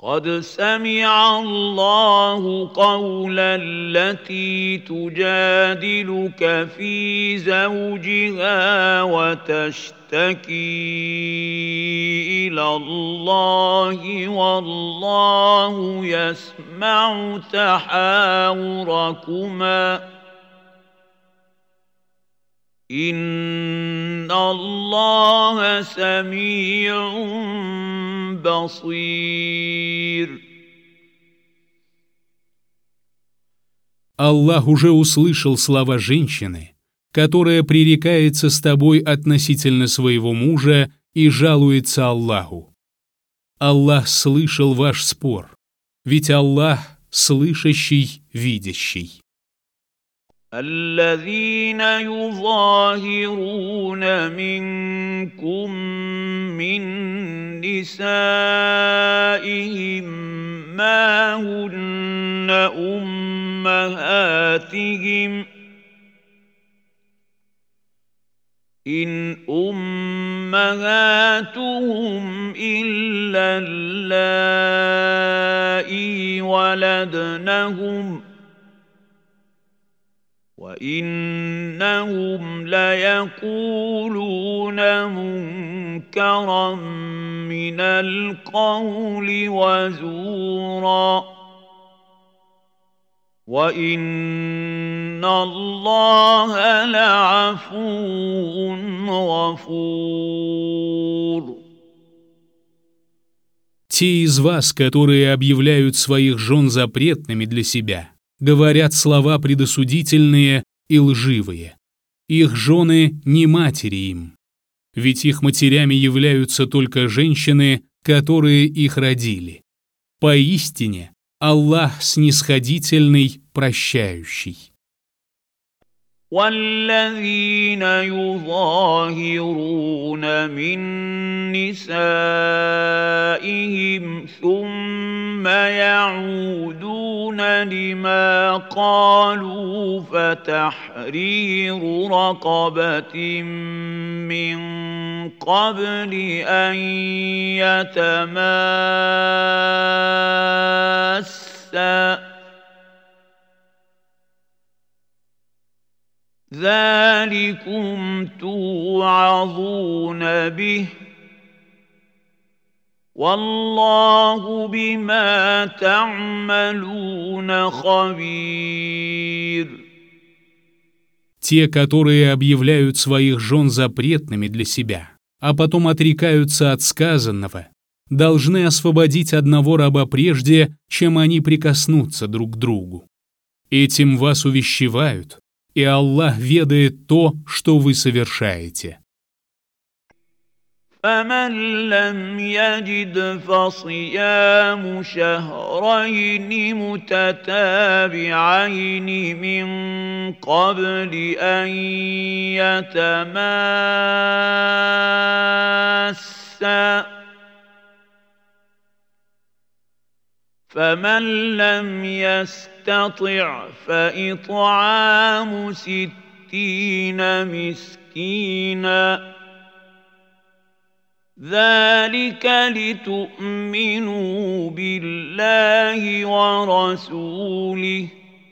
قد سمع الله قول التي تجادلك في زوجها وتشتكي إلى الله والله يسمع تحاوركما إن الله سميع بصير. Аллах уже услышал слова женщины, которая пререкается с тобой относительно своего мужа и жалуется Аллаху. Аллах слышал ваш спор, ведь Аллах слышащий, видящий. الذين يظاهرون منكم من نسائهم ما هن أمهاتهم إن أمهاتهم إلا اللائي ولدنهم وإنهم ليقولون منكرا من القول وزورا وإن الله لعفو غفور. Те из вас, которые объявляют своих жен запретными для себя, говорят слова предосудительные и лживые. Их жены не матери им, ведь их матерями являются только женщины, которые их родили. Поистине, Аллах снисходительный, прощающий. والذين يظاهرون من نسائهم ثم يعودون لما قالوا فتحرير رقبة من قبل أن يتماسا ذلكم توعظون به والله بما تعملون خبير. Те, которые объявляют своих жен запретными для себя, а потом отрекаются от сказанного, должны освободить одного раба прежде, чем они прикоснутся друг к другу. Этим вас увещевают, и Аллах ведает то, что вы совершаете. فمن لم يجد فصيام شهرين متتابعين من قبل أن يتماسا فمن لم يستطع فإطعام 60 مسكينا ذلك لتؤمنوا بالله ورسوله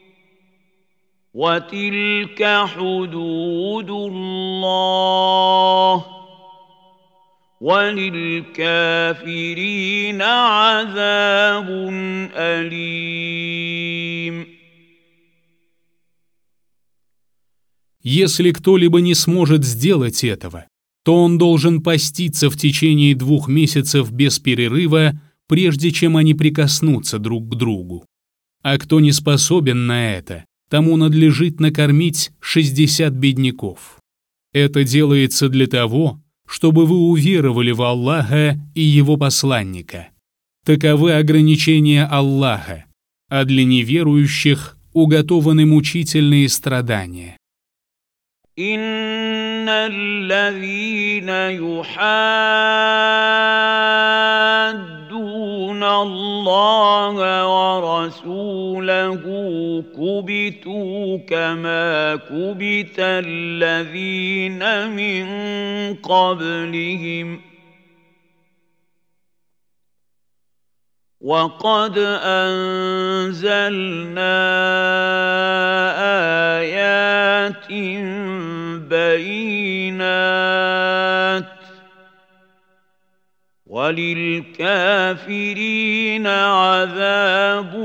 وتلك حدود الله وللكافرين عذاب أليم. Если кто-либо не сможет сделать этого, то он должен поститься в течение 2 месяцев без перерыва, прежде чем они прикоснутся друг к другу. А кто не способен на это, тому надлежит накормить 60 бедняков. Это делается для того, чтобы вы уверовали в Аллаха и Его посланника. Таковы ограничения Аллаха, а для неверующих уготованы мучительные страдания. إن الذين يحادون الله ورسوله كبتوا كما كبت الذين من قبلهم وقد أنزلنا آيات بينات وللكافرين عذاب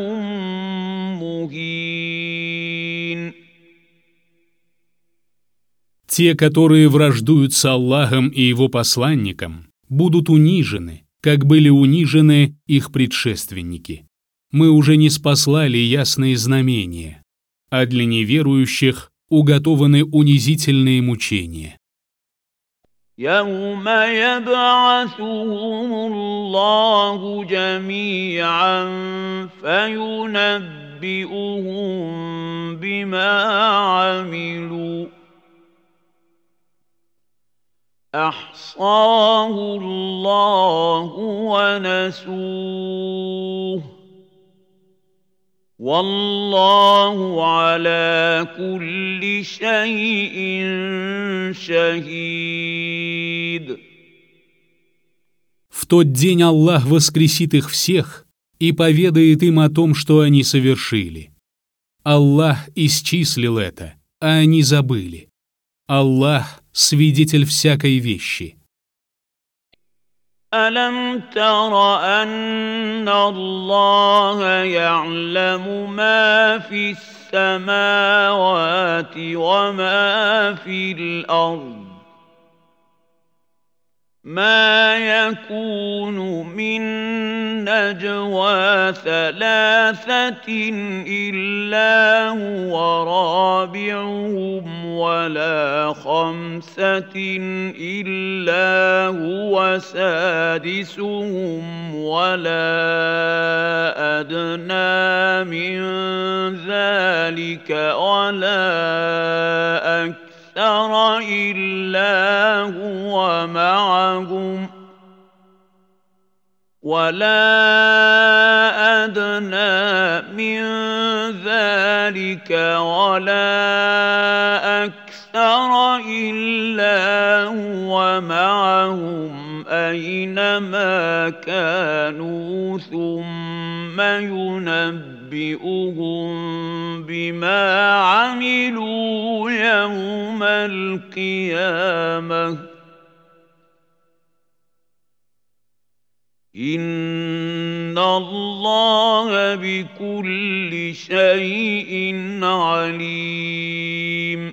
مهين. Те, которые враждуют с Аллахом и Его посланником, будут унижены, как были унижены их предшественники. Мы уже не спаслали ясные знамения, а для неверующих уготованы унизительные мучения. يوم يبعثهم الله جميعا فينبئهم بما عملوا أحصاه الله ونسوه والله على كل شيء شهيد. В тот день Аллах воскресит их всех и поведает им о том, что они совершили. Аллах исчислил это, а они забыли. Аллах — свидетель всякой вещи. ألم تر أن الله يعلم ما في السماوات وما في الأرض ما يكون من نجوى ثلاثة إلا هو رابعهم ولا خمسة إلا هو سادسهم ولا أدنى من ذلك ولا أكثر إلا هو معهم ولا أدنى من ذلك ولا أكثر إلا هو معهم أينما كانوا ثم ينبئهم بما عملوا يوم القيامة إن الله بكل شيء عليم.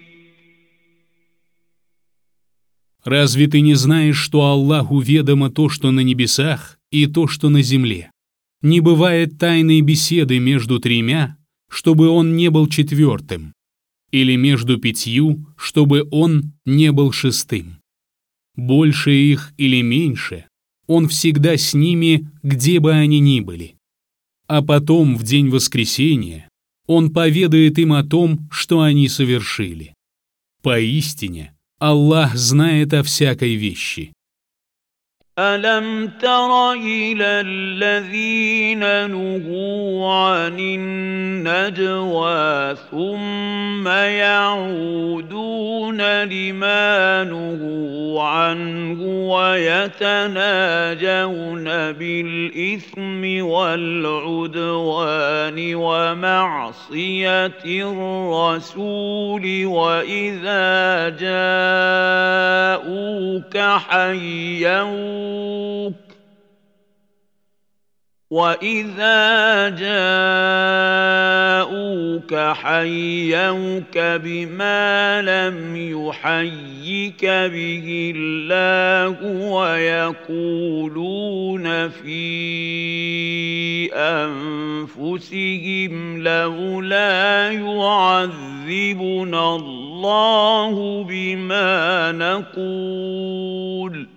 Разве ты не знаешь, что Аллаху ведомо то, что на небесах, и то, что на земле? Не бывает тайной беседы между тремя, чтобы он не был четвертым, или между пятью, чтобы он не был шестым. Больше их или меньше, он всегда с ними, где бы они ни были. А потом, в день воскресения, он поведает им о том, что они совершили. Поистине, Аллах знает о всякой вещи. ألم تر إلى الذين نهوا عن النجوى ثم يعودون لما نهوا عنه ويتناجون بالإثم والعدوان ومعصية الرسول وإذا جاءوك حيوك بما لم يحيك به الله ويقولون في أنفسهم لولا يعذبنا الله بما نقول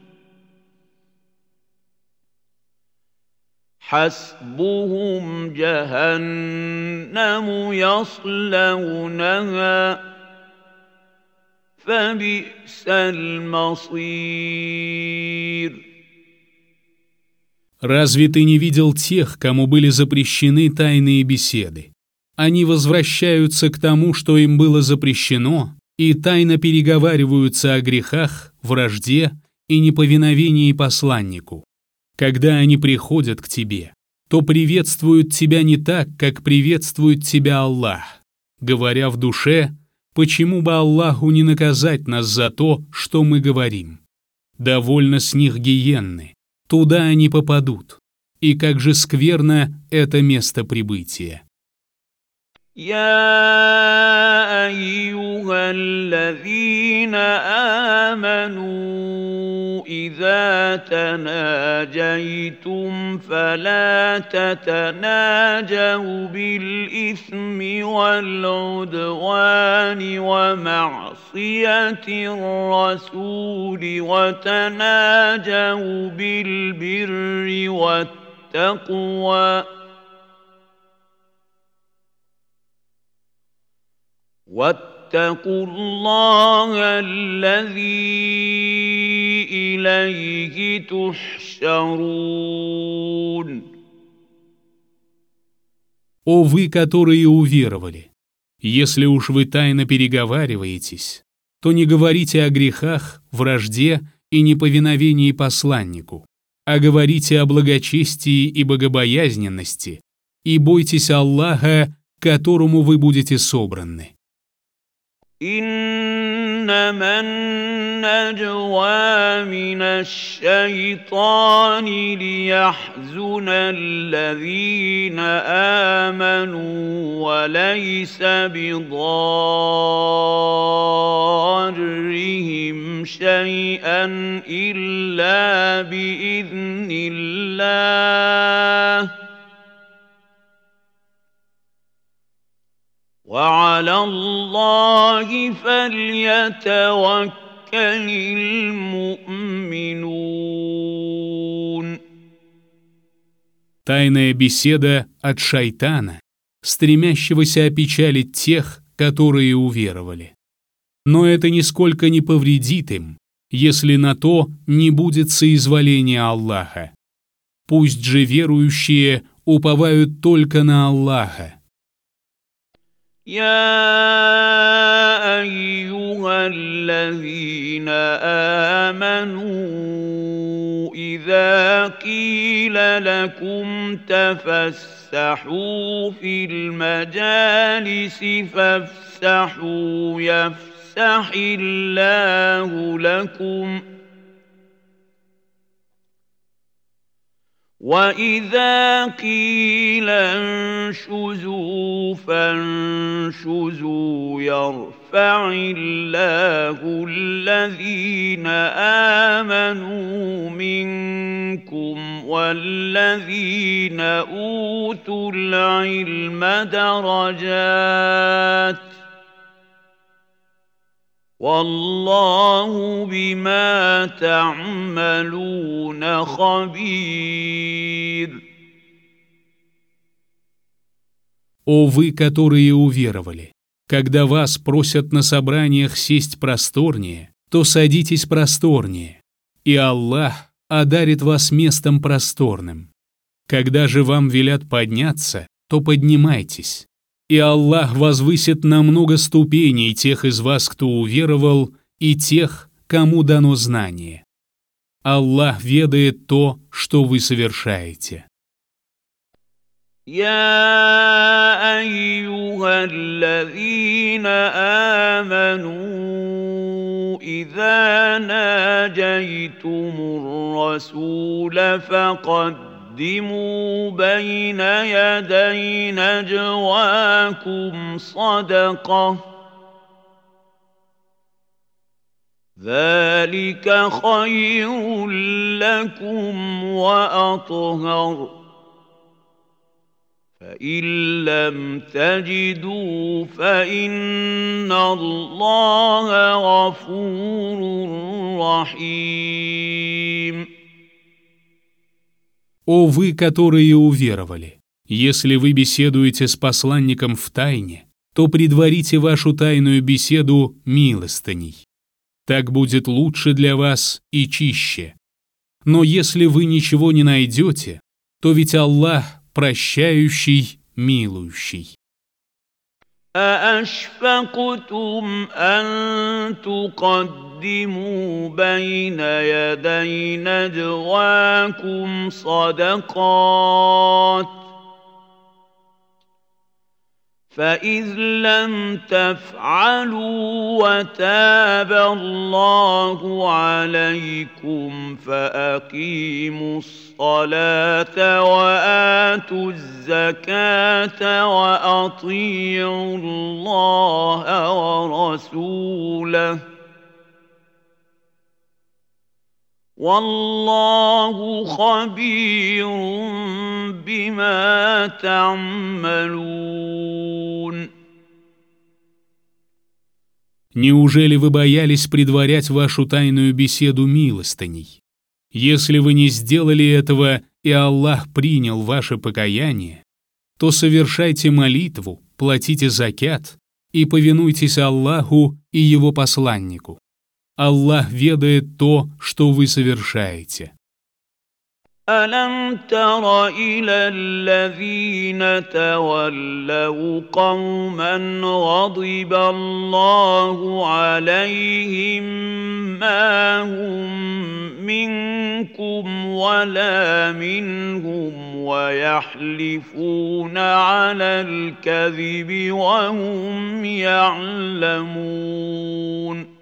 حسبهم جهنم يصلونها فبئس المصير. Разве ты не видел тех, кому были запрещены тайные беседы? Они возвращаются к тому, что им было запрещено, и тайно переговариваются о грехах, вражде и неповиновении посланнику. Когда они приходят к тебе, то приветствуют тебя не так, как приветствует тебя Аллах, говоря в душе: почему бы Аллаху не наказать нас за то, что мы говорим? Довольно с них гиенны, туда они попадут. И как же скверно это место прибытия. يا أيها الذين آمنوا إذا تناجيتم فلا تتناجوا بالإثم والعدوان ومعصية الرسول وتناجوا بالبر والتقوى واتقوا الله الذي إليه تحشرون. О вы, которые уверовали! Если уж вы тайно переговариваетесь, то не говорите о грехах, вражде и неповиновении посланнику, а говорите о благочестии и богобоязненности, и бойтесь Аллаха, к которому вы будете собраны. إنما النجوى من الشيطان ليحزن الذين آمنوا وليس بضارهم شيئا إلا بإذن الله وعلى الله فليتوكل المؤمنون. Тайная беседа от шайтана, стремящегося опечалить тех, которые уверовали. Но это нисколько не повредит им, если на то не будет соизволения Аллаха. Пусть же верующие уповают только на Аллаха. يا أيها الذين آمنوا إذا قيل لكم تفسحوا في المجالس فافسحوا يفسح الله لكم وإذا قيل انشزوا فانشزوا يرفع الله الذين آمنوا منكم والذين أوتوا العلم درجات والله بما تعملون خبير. О вы, которые уверовали! Когда вас просят на собраниях сесть просторнее, то садитесь просторнее, и Аллах одарит вас местом просторным. Когда же вам велят подняться, то поднимайтесь, и Аллах возвысит на много ступеней тех из вас, кто уверовал, и тех, кому дано знание. Аллах ведает то, что вы совершаете. يا أيها الذين آمنوا إذا ناجيتم الرسول فقدموا بين يدي نجواكم صدقة ذلك خير لكم وأطهر فإن لم تجدوا فإن الله غفور رحيم. О вы, которые уверовали! Если вы беседуете с посланником в тайне, то предварите вашу тайную беседу милостыней. Так будет лучше для вас и чище. Но если вы ничего не найдете, то ведь Аллах прощающий, милующий. أأشفقتم أن تقدموا بين يدي نجواكم صدقات فإذ لم تفعلوا وتاب الله عليكم فأقيموا الصلاة وآتوا الزكاة وأطيعوا الله ورسوله والله خبير بما تعملون. Неужели вы боялись предварять вашу тайную беседу милостыней? Если вы не сделали этого, и Аллах принял ваше покаяние, то совершайте молитву, платите закят и повинуйтесь Аллаху и Его посланнику. Аллах ведает то, что вы совершаете. ألم تر إلى الذين تولوا قوما غضب الله عليهم ما هم منكم ولا منهم ويحلفون على الكذب وهم يعلمون.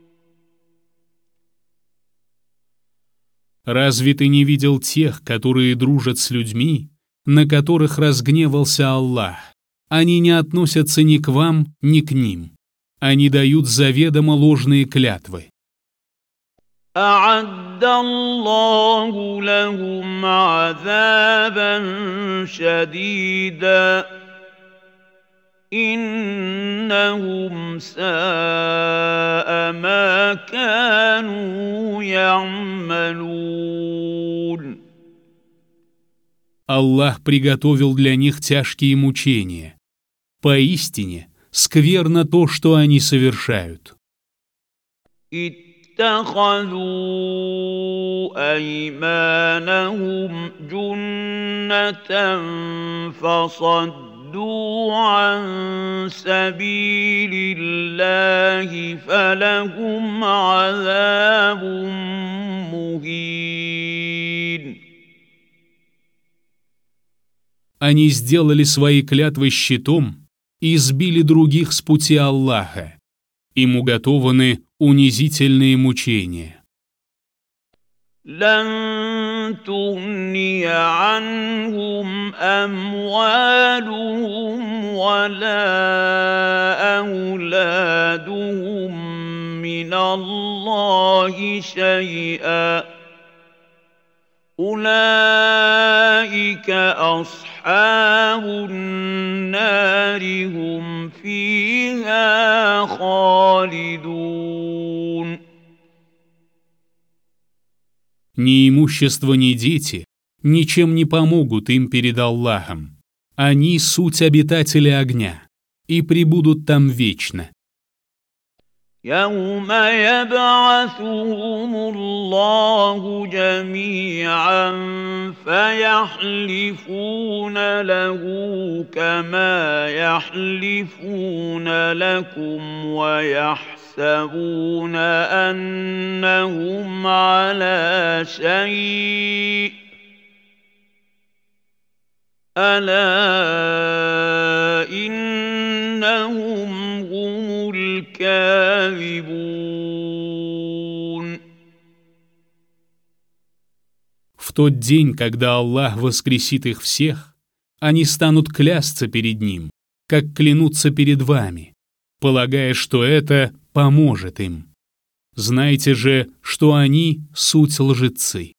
Разве ты не видел тех, которые дружат с людьми, на которых разгневался Аллах? Они не относятся ни к вам, ни к ним. Они дают заведомо ложные клятвы. أعد الله لهم عذابا شديدا إنهم ساء ما كانوا يعملون. Аллах приготовил для них тяжкие мучения. Поистине, скверно то, что они совершают. اتخذوا أيمانهم جنة فصدوا عن سبيل الله فلهم عذاب مهين. Они сделали свои клятвы щитом и сбили других с пути Аллаха. Им уготованы унизительные мучения. لن تغني عنهم أموالهم ولا أولادهم من الله شيئا أولئك أصحاب النار هم فيها خالدون. Ни имущество, ни дети ничем не помогут им перед Аллахом. Они — суть обитатели огня и пребудут там вечно. يوم يبعثهم الله جميعا فيحلفون له كما يحلفون لكم ويحسبون أنهم على شيء ألا إنهم هم الكاذبون. В тот день, когда Аллах воскресит их всех, они станут клясться перед Ним, как клянутся перед вами, полагая, что это поможет им. Знайте же, что они — суть лжецы.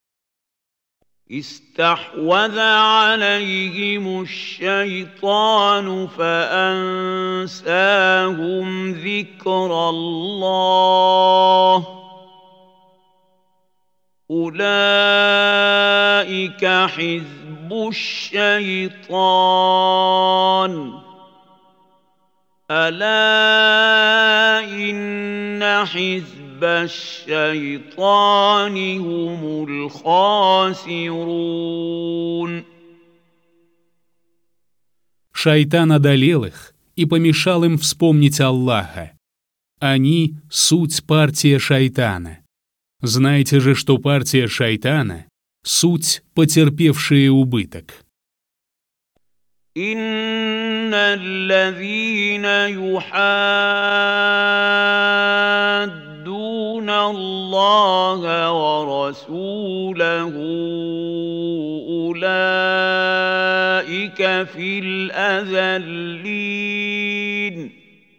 استحوذ عليهم الشيطان فأنساهم ذكر الله أولئك حزب الشيطان ألا إن حزب الشيطان هم الخاسرون. Шайтан одолел их и помешал им вспомнить Аллаха. Они — суть партия шайтана. Знайте же, что партия шайтана — суть потерпевшие убыток. إن الذين يحادون الله ورسوله أولئك في الأذلين.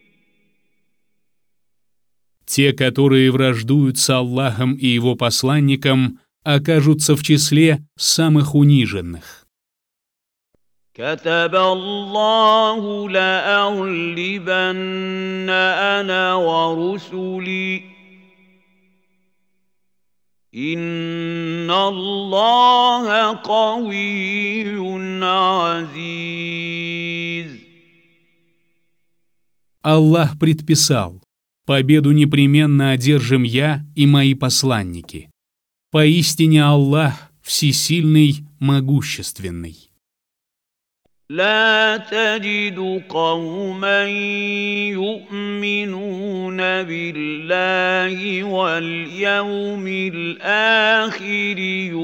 Те, которые враждуют с Аллахом и Его посланником, окажутся в числе самых униженных. كتب الله لأغلبن أنا ورسلي إن الله قوي عزيز. Аллах предписал: победу непременно одержим я и мои посланники. Поистине Аллах всесильный, могущественный. لا تجد قوما يؤمنون بالله واليوم الآخر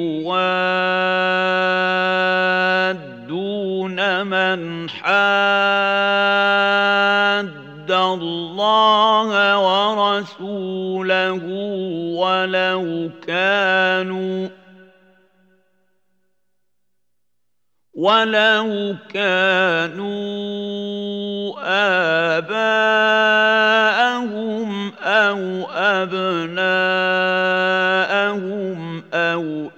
يوادون من حاد الله ورسوله ولو كانوا آباءهم أو أبناءهم أو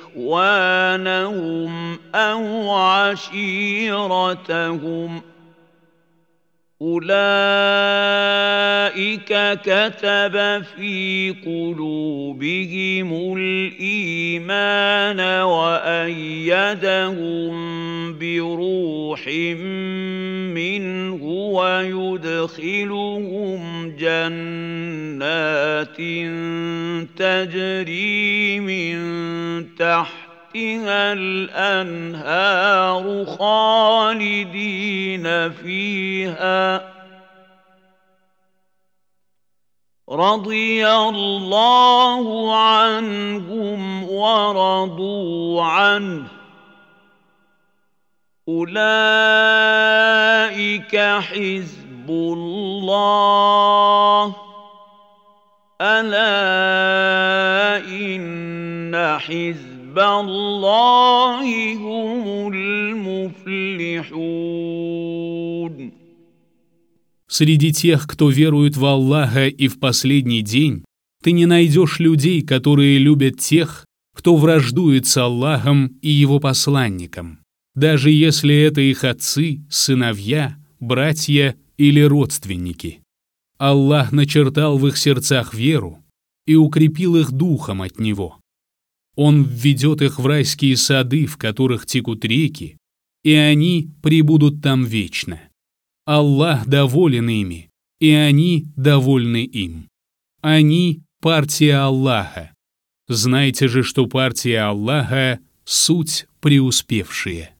إخوانهم أو عشيرتهم أولئك كتب في قلوبهم الإيمان وأيدهم بروح منه ويدخلهم جنات تجري من تحتها الأنهار خالدين فيها رضي الله عنهم ورضوا عنه أولئك حزب الله ألا إن حزب الله هم المفلحون. Среди тех, кто верует в Аллаха и в последний день, ты не найдешь людей, которые любят тех, кто враждует с Аллахом и Его посланником, даже если это их отцы, сыновья, братья или родственники. Аллах начертал в их сердцах веру и укрепил их духом от Него. Он введет их в райские сады, в которых текут реки, и они пребудут там вечно. Аллах доволен ими, и они довольны им. Они — партия Аллаха. Знайте же, что партия Аллаха — суть преуспевшие.